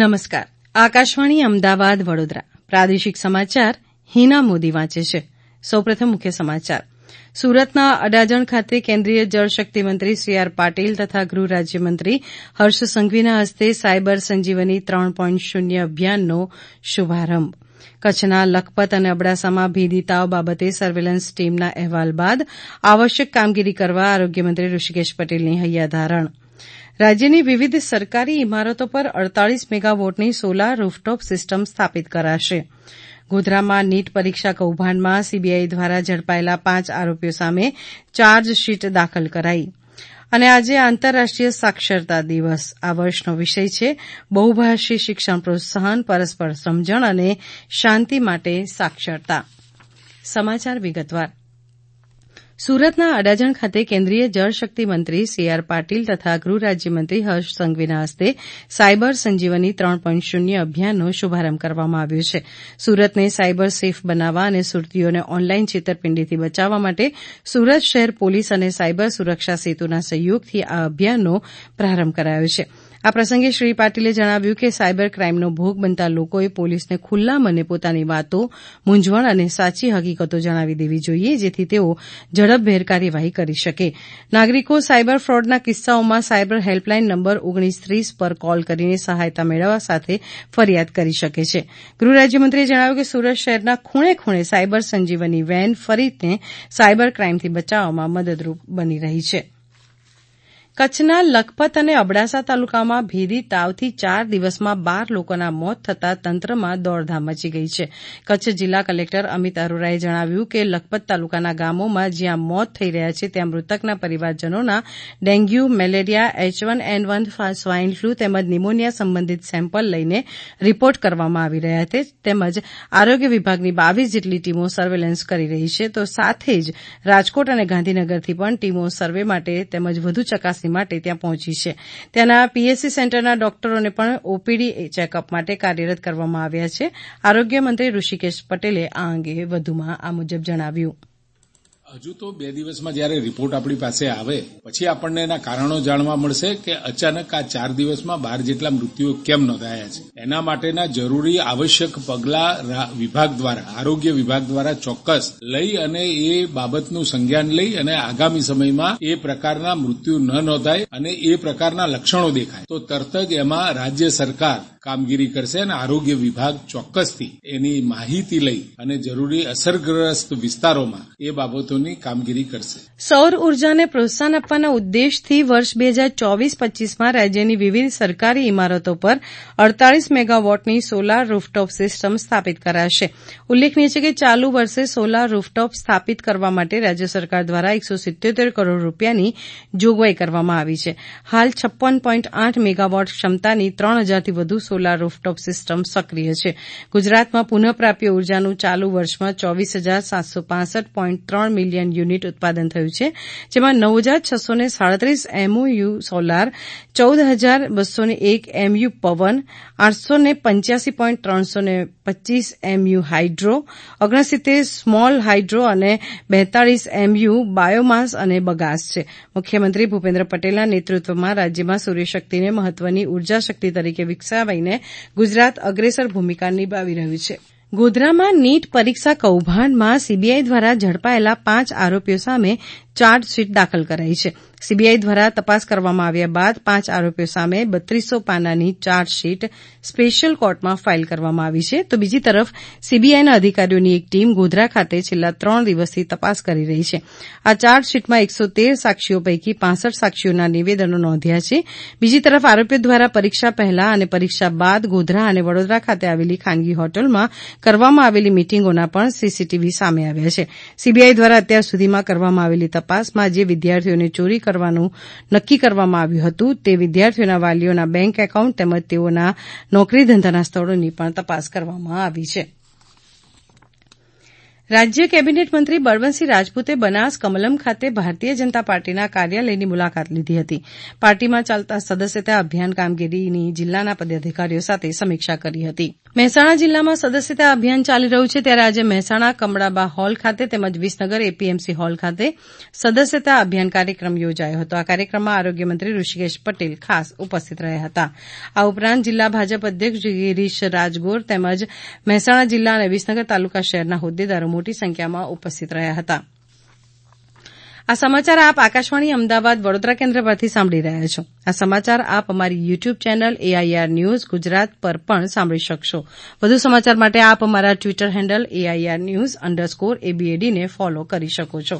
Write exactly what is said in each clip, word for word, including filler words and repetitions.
નમસ્કાર. આકાશવાણી અમદાવાદ વડોદરા પ્રાદેશિક સમાચાર હિના મોદી વાંચે છે. સૌપ્રથમ મુખ્ય સમાચાર. સુરતના અડાજણ ખાતે કેન્દ્રીય જળશક્તિ મંત્રી સી આર પાટીલ તથા ગૃહ રાજ્યમંત્રી હર્ષ સંઘવીના હસ્તે સાયબર સંજીવની ત્રણ પોઈન્ટ શૂન્ય અભિયાનનો શુભારંભ. કચ્છના લખપત અને અબડાસામાં ભીદી તાવ બાબતે સર્વેલન્સ ટીમના અહેવાલ બાદ આવશ્યક કામગીરી કરવા આરોગ્યમંત્રી ઋષિકેશ પટેલની હૈયાધારણ. રાજ્યની વિવિધ સરકારી ઇમારતો પર અડતાલીસ મેગાવોટની સોલાર રૂફટોપ સિસ્ટમ સ્થાપિત કરાશે. ગોધરામાં નીટ પરીક્ષા કૌભાંડમાં સીબીઆઈ દ્વારા ઝડપાયેલા પાંચ આરોપીઓ સામે ચાર્જશીટ દાખલ કરાઈ. અને આજે આંતરરાષ્ટ્રીય સાક્ષરતા દિવસ. આ વર્ષનો વિષય છે બહુભાષી શિક્ષણ પ્રોત્સાહન, પરસ્પર સમજણ અને શાંતિ માટે સાક્ષરતા. સમાચાર વિગતવાર. સુરતના અડાજણ ખાતે કેન્દ્રીય જળશક્તિ મંત્રી સી આર પાટીલ તથા ગૃહ રાજ્યમંત્રી હર્ષ સંઘવીના હસ્તે સાયબર સંજીવની ત્રણ પોઈન્ટ શૂન્ય અભિયાનનો શુભારંભ કરવામાં આવ્યો છે. સુરતને સાયબર સેફ બનાવવા અને સુરતીઓને ઓનલાઈન છેતરપિંડીથી બચાવવા માટે સુરત શહેર પોલીસ અને સાયબર સુરક્ષા સેતુના સહયોગથી આ અભિયાનનો પ્રારંભ કરાયો છે. આ પ્રસંગે શ્રી પાટીલે જણાવ્યું કે સાયબર ક્રાઇમનો ભોગ બનતા લોકોએ પોલીસને ખુલ્લા મને પોતાની વાતો, મૂંઝવણ અને સાચી હકીકતો જણાવી દેવી જોઈએ, જેથી તેઓ ઝડપભેર કાર્યવાહી કરી શકે. નાગરિકો સાયબર ફ્રોડના કિસ્સાઓમાં સાયબર હેલ્પલાઇન નંબર ઓગણીસ ત્રીસ પર કોલ કરીને સહાયતા મેળવવા સાથે ફરિયાદ કરી શકે છે. ગૃહ રાજ્યમંત્રીએ જણાવ્યું કે સુરત શહેરના ખૂણે ખૂણે સાયબર સંજીવની વેન ફરીને સાયબર ક્રાઇમથી બચાવવામાં મદદરૂપ બની રહી છે. કચ્છના લખપત અને અબડાસા તાલુકામાં ભેદી તાવથી ચાર દિવસમાં બાર લોકોના મોત થતાં તંત્રમાં દોડધામ મચી ગઈ છે. કચ્છ જિલ્લા કલેક્ટર અમિત અરોરાએ જણાવ્યું કે લખપત તાલુકાના ગામોમાં જ્યાં મોત થઈ રહ્યા છે ત્યાં મૃતકના પરિવારજનોના dengue, malaria, H one N one, swine flu તેમજ નિમોનિયા સંબંધિત સેમ્પલ લઈને રિપોર્ટ કરવામાં આવી રહ્યા છે. તેમજ આરોગ્ય વિભાગની બાવીસ જેટલી ટીમો સર્વેલન્સ કરી રહી છે. તો સાથે જ રાજકોટ અને ગાંધીનગરથી પણ ટીમો સર્વે માટે તેમજ વધુ ચકાસણી માટે ત્યાં પહોંચી છે. ત્યાંના પીએચસી સેન્ટરના ડોક્ટરોને પણ ઓપીડી ચેકઅપ માટે કાર્યરત કરવામાં આવ્યા છે. આરોગ્ય મંત્રી ઋષિકેશ પટેલે આ અંગે વધુમાં આ મુજબ જણાવ્યું. હજુ તો બે દિવસમાં જયારે રિપોર્ટ આપણી પાસે આવે પછી આપણને એના કારણો જાણવા મળશે કે અચાનક આ ચાર દિવસમાં બાર જેટલા મૃત્યુઓ કેમ નોંધાયા છે. એના માટેના જરૂરી આવશ્યક પગલા વિભાગ દ્વારા, આરોગ્ય વિભાગ દ્વારા ચોક્કસ લઈ અને એ બાબતનું સંજ્ઞાન લઈ અને આગામી સમયમાં એ પ્રકારના મૃત્યુ ન નોંધાય અને એ પ્રકારના લક્ષણો દેખાય તો તરત જ એમાં રાજ્ય સરકાર કામગીરી કરશે અને આરોગ્ય વિભાગ ચોક્કસથી એની માહિતી લઈ અને જરૂરી અસરગ્રસ્ત વિસ્તારોમાં એ બાબતોની કામગીરી કરશે. સૌર ઉર્જાને પ્રોત્સાહન આપવાના ઉદ્દેશથી વર્ષ બે હજાર ચોવીસ પચ્ચીસમાં રાજ્યની વિવિધ સરકારી ઇમારતો પર અડતાલીસ મેગાવોટની સોલાર રૂફટોપ સિસ્ટમ સ્થાપિત કરાશે. ઉલ્લેખનીય છે કે ચાલુ વર્ષે સોલાર રૂફટોપ સ્થાપિત કરવા માટે રાજ્ય સરકાર દ્વારા એકસો સિત્યોતેર કરોડ રૂપિયાની જોગવાઈ કરવામાં આવી છે. હાલ છપ્પન પોઈન્ટ આઠ મેગાવોટ ક્ષમતાની ત્રણ હજારથી વધુ સોલાર રૂફટોપ સિસ્ટમ સક્રિય છે. ગુજરાતમાં પુનઃપ્રાપ્ય ઉર્જાનું ચાલુ વર્ષમાં ચોવીસ હજાર સાતસો પાસઠ પોઈન્ટ ત્રણ મિલિયન યુનિટ ઉત્પાદન થયું છે, જેમાં નવ હજાર છસો ને સાડત્રીસ એમઓયુ સોલાર, ચૌદ હજાર બસો ને એક એમયુ પવન, આઠસો ને પંચ્યાસી પોઈન્ટ ત્રણસો ને પચીસ એમયુ હાઇડ્રો, ઓગણસિત્તેર સ્મોલ હાઇડ્રો અને બેતાળીસ એમયુ બાયોમાસ અને બગાસ છે. મુખ્યમંત્રી ભૂપેન્દ્ર પટેલના નેતૃત્વમાં રાજ્યમાં સૂર્યશક્તિને મહત્વની ઉર્જા શક્તિ તરીકે વિકસાવીને ગુજરાત અગ્રેસર ભૂમિકા નિભાવી રહ્યું છે. ગોધરામાં નીટ પરીક્ષા કૌભાંડમાં સીબીઆઈ દ્વારા ઝડપાયેલા પાંચ આરોપીઓ સામે ચાર્જશીટ દાખલ કરાઈ છે. સીબીઆઈ દ્વારા તપાસ કરવામાં આવ્યા બાદ પાંચ આરોપીઓ સામે બત્રીસો પાનાની ચાર્જશીટ સ્પેશિયલ કોર્ટમાં ફાઇલ કરવામાં આવી છે. તો બીજી તરફ સીબીઆઈના અધિકારીઓની એક ટીમ ગોધરા ખાતે છેલ્લા ત્રણ દિવસથી તપાસ કરી રહી છે. આ ચાર્જશીટમાં એકસો તેર સાક્ષીઓ પૈકી પાસઠ સાક્ષીઓના નિવેદનો નોંધ્યા છે. બીજી તરફ આરોપીઓ દ્વારા પરીક્ષા પહેલા અને પરીક્ષા બાદ ગોધરા અને વડોદરા ખાતે આવેલી ખાનગી હોટલમાં કરવામાં આવેલી મિટિંગોના પણ સીસીટીવી સામે આવ્યા છે. સીબીઆઈ દ્વારા અત્યાર સુધીમાં કરવામાં આવેલી તપાસમાં જે વિદ્યાર્થીઓને ચોરી કરવાનું નક્કી કરવામાં આવ્યું હતું તે વિદ્યાર્થીઓના વાલીઓના બેંક એકાઉન્ટ તેમજ તેઓના નોકરી ધંધાના સ્થળોની પણ તપાસ કરવામાં આવી છે. રાજ્ય કેબિનેટ મંત્રી બળવંતસિંહ રાજપૂતે બનાસ કમલમ ખાતે ભારતીય જનતા પાર્ટીના કાર્યાલયની મુલાકાત લીધી હતી. પાર્ટીમાં ચાલતા સદસ્યતા અભિયાન કામગીરીની જિલ્લાના પદાધિકારીઓ સાથે સમીક્ષા કરી હતી. મહેસાણા જિલ્લામાં સદસ્યતા અભિયાન ચાલી રહ્યું છે ત્યારે આજે મહેસાણા કમળાબા હોલ ખાતે તેમજ વિસનગર એપીએમસી હોલ ખાતે સદસ્યતા અભિયાન કાર્યક્રમ યોજાયો હતો. આ કાર્યક્રમમાં આરોગ્યમંત્રી ઋષિકેશ પટેલ ખાસ ઉપસ્થિત રહ્યા હતા. આ ઉપરાંત જિલ્લા ભાજપ અધ્યક્ષ ગિરીશ રાજગોર તેમજ મહેસાણા જિલ્લા અને વિસનગર તાલુકા શહેરના હોદ્દેદારો મોટી સંખ્યામાં ઉપસ્થિત રહ્યા હતા. આ સમાચાર આપ આકાશવાણી અમદાવાદ વડોદરા કેન્દ્ર પરથી સાંભળી રહ્યા છો. આ સમાચાર આપ અમારી YouTube channel AIR news Gujarat પર પણ સાંભળી શકશો. વધુ સમાચાર માટે આપ અમારા Twitter handle AIR news underscore એબીએડીને ફોલો કરી શકો છો.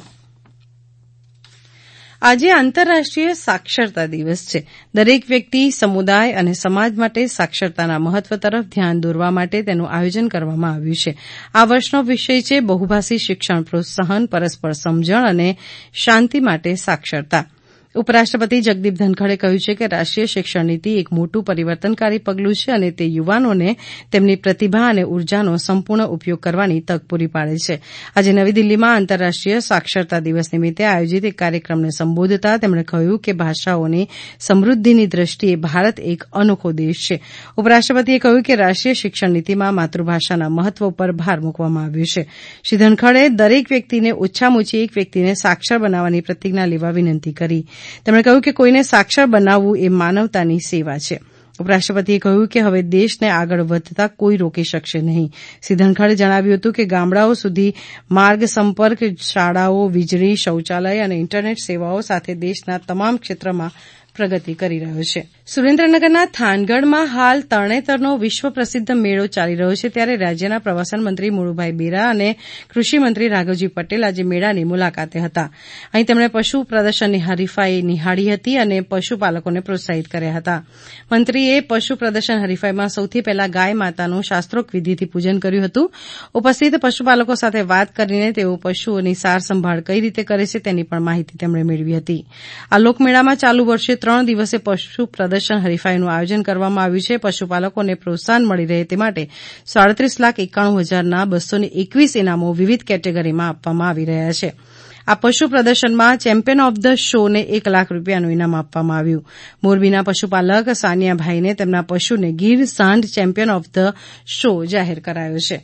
આજે આંતરરાષ્ટ્રીય સાક્ષરતા દિવસ છે. દરેક વ્યક્તિ, સમુદાય અને સમાજ માટે સાક્ષરતાના મહત્વ તરફ ધ્યાન દોરવા માટે તેનું આયોજન કરવામાં આવ્યું છે. આ વર્ષનો વિષય છે બહુભાષી શિક્ષણ પ્રોત્સાહન, પરસ્પર સમજણ અને શાંતિ માટે સાક્ષરતા. ઉપરાષ્ટ્રપતિ જગદીપ ધનખડે કહ્યું છે કે રાષ્ટ્રીય શિક્ષણ નીતિ એક મોટું પરિવર્તનકારી પગલું છે અને તે યુવાનોને તેમની પ્રતિભા અને ઉર્જાનો સંપૂર્ણ ઉપયોગ કરવાની તક પૂરી પાડે છે. આજે નવી દિલ્હીમાં આંતરરાષ્ટ્રીય સાક્ષરતા દિવસ નિમિત્તે આયોજિત એક કાર્યક્રમને સંબોધતા તેમણે કહ્યું કે ભાષાઓની સમૃદ્ધિની દ્રષ્ટિએ ભારત એક અનોખો દેશ છે. ઉપરાષ્ટ્રપતિએ કહ્યું કે રાષ્ટ્રીય શિક્ષણ નીતિમાં માતૃભાષાના મહત્વ પર ભાર મૂકવામાં આવ્યો છે. શ્રી ધનખડે દરેક વ્યક્તિને ઓછામાં ઓછી એક વ્યક્તિને સાક્ષર બનાવવાની પ્રતિજ્ઞા લેવા વિનંતી કરી. તેમણે કહ્યું કે કોઈને સાક્ષર બનાવવું એ માનવતાની સેવા છે. ઉપરાષ્ટ્રપતિએ કહ્યું કે હવે દેશને આગળ વધતા કોઈ રોકી શકશે નહીં. શ્રી ધનખડે જણાવ્યું હતું કે ગામડાઓ સુધી માર્ગ સંપર્ક, શાળાઓ, વીજળી, શૌચાલય અને ઇન્ટરનેટ સેવાઓ સાથે દેશના તમામ ક્ષેત્રમાં પ્રગતિ કરી રહ્યો છે. સુરેન્દ્રનગરના થાનગઢમાં હાલ તરણેતરનો વિશ્વ પ્રસિદ્ધ મેળો ચાલી રહ્યો છે ત્યારે રાજ્યના પ્રવાસન મંત્રી મુળુભાઈ બેરા અને કૃષિમંત્રી રાઘવજી પટેલ આજે મેળાની મુલાકાતે હતા. અહીં તેમણે પશુ પ્રદર્શનની હરીફાઈ નિહાળી હતી અને પશુપાલકોને પ્રોત્સાહિત કર્યા હતા. મંત્રીએ પશુ પ્રદર્શન હરીફાઈમાં સૌથી પહેલા ગાય માતાનું શાસ્ત્રોક્ત વિધિથી પૂજન કર્યું હતું. ઉપસ્થિત પશુપાલકો સાથે વાત કરીને તેઓ પશુઓની સાર સંભાળ કઈ રીતે કરે છે તેની પણ માહિતી તેમણે મેળવી હતી. આ લોકમેળામાં ચાલુ વર્ષે ત્રણ દિવસે પશુ પ્રદર્શન હરીફાઈનું આયોજન કરવામાં આવ્યું છે. પશુપાલકોને પ્રોત્સાહન મળી રહે તે માટે સાડત્રીસ લાખ એકાણું હજારના બસો એકવીસ ઇનામો વિવિધ કેટેગરીમાં આપવામાં આવી રહ્યા છે. આ પશુ પ્રદર્શનમાં ચેમ્પિયન ઓફ ધ શોને એક લાખ રૂપિયાનું ઇનામ આપવામાં આવ્યું. મોરબીના પશુપાલક સાનિયાભાઈને તેમના પશુને ગીર સાંઢ ચેમ્પિયન ઓફ ધ શો જાહેર કરાયો છે.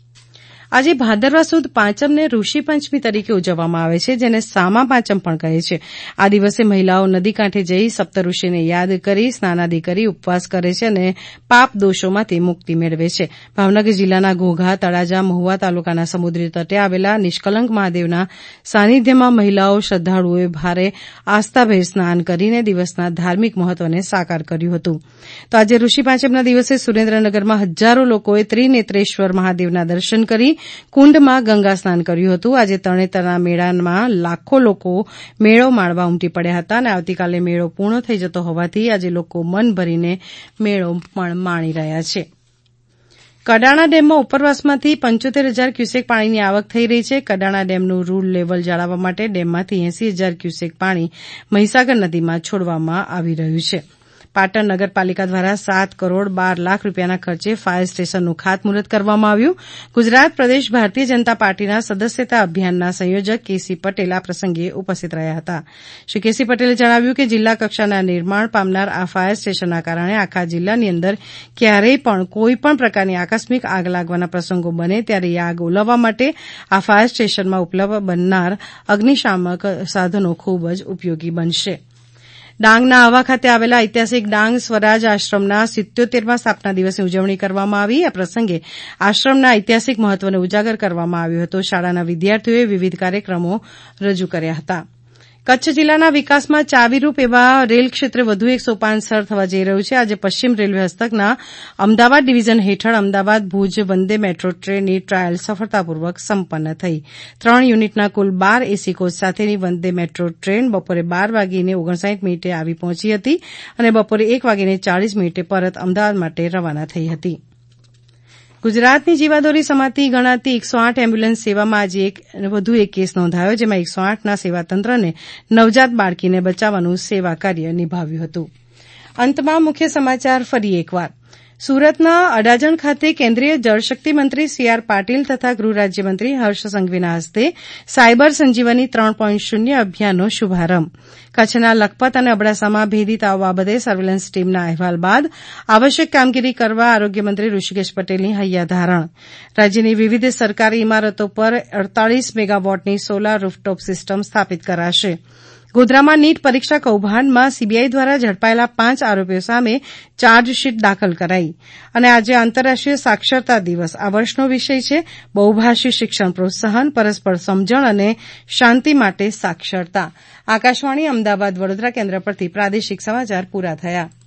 આજે ભાદરવા સુદ પાંચમને ઋષિ પંચમી તરીકે ઉજવવામાં આવે છે, જેને સામા પાંચમ પણ કહે છે. આ દિવસે મહિલાઓ નદી કાંઠે જઈ સપ્તઋષિને યાદ કરી સ્નાનાદિ કરી ઉપવાસ કરે છે અને પાપ દોષોમાંથી મુક્તિ મેળવે છે. ભાવનગર જિલ્લાના ઘોઘા, તળાજા, મહુવા તાલુકાના સમુદ્રી તટે આવેલા નિષ્કલંક મહાદેવના સાનિધ્યમાં મહિલાઓ શ્રદ્ધાળુઓએ ભારે આસ્થાભેર સ્નાન કરીને દિવસના ધાર્મિક મહત્વને સાકાર કર્યું હતું. તો આજે ઋષિ પાંચમના દિવસે સુરેન્દ્રનગરમાં હજારો લોકોએ ત્રિનેત્રેશ્વર મહાદેવના દર્શન કરી કુંડમાં ગંગા સ્નાન કર્યું હતું. આજે તરણેતરના મેળામાં લાખો લોકો મેળો માણવા ઉમટી પડ્યા હતા અને આવતીકાલે મેળો પૂર્ણ થઈ જતો હોવાથી આજે લોકો મન ભરીને મેળો પણ માણી રહ્યા છે. કડાણા ડેમમાં ઉપરવાસમાંથી પંચોતેર હજાર ક્યુસેક પાણીની આવક થઈ રહી છે. કડાણા ડેમનું રૂલ લેવલ જાળવવા માટે ડેમમાંથી એસી હજાર ક્યુસેક પાણી મહીસાગર નદીમાં છોડવામાં આવી રહ્યું છે. પાટણ નગરપાલિકા દ્વારા સાત કરોડ બાર લાખ રૂપિયાના ખર્ચે ફાયર સ્ટેશનનું ખાતમુહૂર્ત કરવામાં આવ્યું. ગુજરાત પ્રદેશ ભારતીય જનતા પાર્ટીના સદસ્યતા અભિયાનના સંયોજક કેસી પટેલ આ પ્રસંગે ઉપસ્થિત રહ્યા હતા. શ્રી કેસી પટેલે જણાવ્યું કે જિલ્લા કક્ષાના નિર્માણ પામનાર આ ફાયર સ્ટેશનના કારણે આખા જિલ્લાની અંદર ક્યારેય પણ કોઈપણ પ્રકારની આકસ્મિક આગ લાગવાના પ્રસંગો બને ત્યારે આગ ઓલવવા માટે આ ફાયર સ્ટેશનમાં ઉપલબ્ધ બનનાર અગ્નિશામક સાધનો ખૂબ જ ઉપયોગી બનશે. ડાંગના આહવા ખાતે આવેલા ઐતિહાસિક ડાંગ સ્વરાજ આશ્રમના સિત્યોતેરમા સ્થાપના દિવસની ઉજવણી કરવામાં આવી. આ પ્રસંગે આશ્રમના ઐતિહાસિક મહત્વને ઉજાગર કરવામાં આવ્યો હતો. શાળાના વિદ્યાર્થીઓએ વિવિધ કાર્યક્રમો રજૂ કર્યા હતા. કચ્છ જિલ્લાના વિકાસમાં ચાવીરૂપ એવા રેલ ક્ષેત્રે વધુ એક સોપાન સર થવા જઈ રહ્યું છે. આજે પશ્ચિમ રેલવે હસ્તકના અમદાવાદ ડિવિઝન હેઠળ અમદાવાદ ભુજ વંદે મેટ્રો ટ્રેનની ટ્રાયલ સફળતાપૂર્વક સંપન્ન થઈ. ત્રણ યુનિટના કુલ બાર એસી કોચ સાથેની વંદે મેટ્રો ટ્રેન બપોરે બાર વાગીને ઓગણસાઇઠ મિનિટે આવી પહોંચી હતી અને બપોરે એક વાગીને ચાળીસ મિનિટે પરત અમદાવાદ માટે રવાના થઈ હતી. ગુજરાતની જીવાદોરી સમાતી ગણાતી એકસો આઠ એમ્બ્યુલન્સ સેવામાં આજે એક વધુ એક કેસ નોંધાયો, જેમાં એકસો આઠના સેવાતંત્રને નવજાત બાળકીને બચાવવાનું સેવા કાર્ય નિભાવ્યું હતું. અંતમાં મુખ્ય સમાચાર ફરી એકવાર. સુરતના અડાજણ ખાતે કેન્દ્રીય જળશક્તિ મંત્રી સી આર પાટીલ તથા ગૃહ રાજ્યમંત્રી હર્ષ સંઘવીના હસ્તે સાયબર સંજીવની ત્રણ પોઈન્ટ શૂન્ય અભિયાનનો શુભારંભ કચ્છના લખપત અને અબડાસામાં ભેદી તાવ બાબતે સર્વેલન્સ ટીમના અહેવાલ બાદ આવશ્યક કામગીરી કરવા આરોગ્યમંત્રી ઋષિકેશ પટેલની હૈયાધારણ રાજ્યની વિવિધ સરકારી ઇમારતો પર અડતાલીસ મેગાવોટની સોલાર રૂફટોપ સિસ્ટમ સ્થાપિત કરાશે ગોધરામાં નીટ પરીક્ષા કૌભાંડમાં સીબીઆઈ દ્વારા ઝડપાયેલા પાંચ આરોપીઓ સામે ચાર્જશીટ દાખલ કરાઈ અને આજે આંતરરાષ્ટ્રીય સાક્ષરતા દિવસ આ વર્ષનો વિષય છે બહુભાષી શિક્ષણ પ્રોત્સાહન પરસ્પર સમજણ અને શાંતિ માટે સાક્ષરતા આકાશવાણી અમદાવાદ વડોદરા કેન્દ્ર પરથી પ્રાદેશિક સમાચાર પૂરા થયા